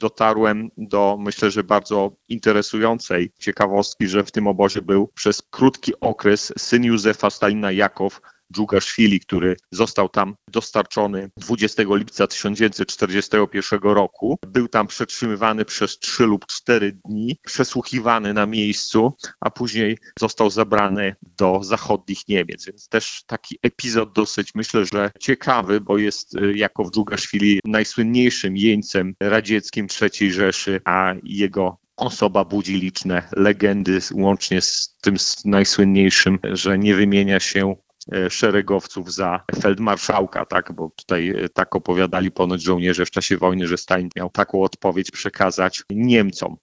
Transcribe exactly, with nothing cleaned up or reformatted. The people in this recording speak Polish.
dotarłem do, myślę, że bardzo interesującej ciekawostki, że w tym obozie był przez krótki okres syn Józefa Stalina, Jakow Dżugaszwili, który został tam dostarczony dwudziestego lipca tysiąc dziewięćset czterdziestego pierwszego roku. Był tam przetrzymywany przez trzy lub cztery dni, przesłuchiwany na miejscu, a później został zabrany do zachodnich Niemiec. Więc też taki epizod dosyć, myślę, że ciekawy, bo jest Jakow Dżugaszwili najsłynniejszym jeńcem radzieckim trzeciej Rzeszy, a jego osoba budzi liczne legendy, łącznie z tym najsłynniejszym, że nie wymienia się szeregowców za feldmarszałka, tak? Bo tutaj tak opowiadali ponoć żołnierze w czasie wojny, że Stalin miał taką odpowiedź przekazać Niemcom.